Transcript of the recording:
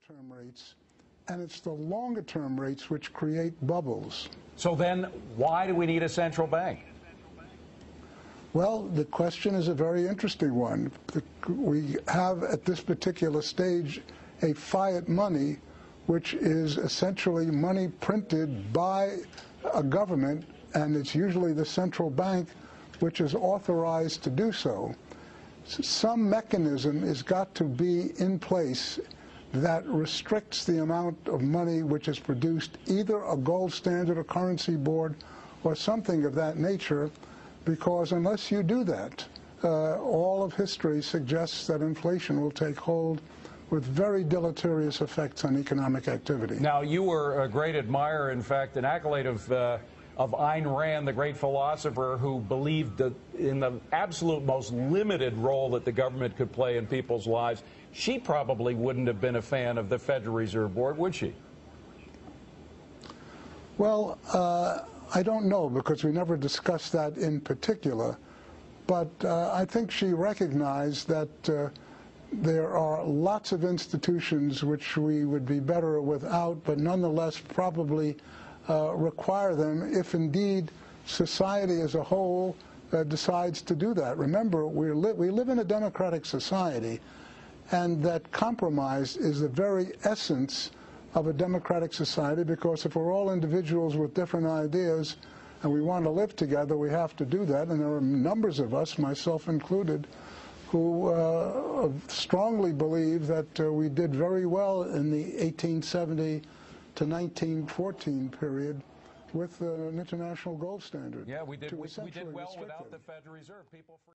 short-term rates, and it's the longer-term rates which create bubbles. So then why do we need a central bank? Well, the question is a very interesting one. We have at this particular stage a fiat money, which is essentially money printed by a government, and it's usually the central bank which is authorized to do so. Some mechanism has got to be in place that restricts the amount of money which is produced, either a gold standard or currency board or something of that nature, because unless you do that, all of history suggests that inflation will take hold with very deleterious effects on economic activity. Now, you were a great admirer, in fact, an accolade of Ayn Rand, the great philosopher who believed that in the absolute most limited role that the government could play in people's lives. She probably wouldn't have been a fan of the Federal Reserve Board, would she? Well, I don't know, because we never discussed that in particular, but I think she recognized that there are lots of institutions which we would be better without, but nonetheless probably require them if indeed society as a whole decides to do that. Remember, we live in a democratic society, and that compromise is the very essence of a democratic society, because if we're all individuals with different ideas and we want to live together, we have to do that. And there are numbers of us, myself included, who strongly believe that we did very well in the 1870 to 1914 period with an international gold standard. Yeah, we did well without the Federal Reserve. People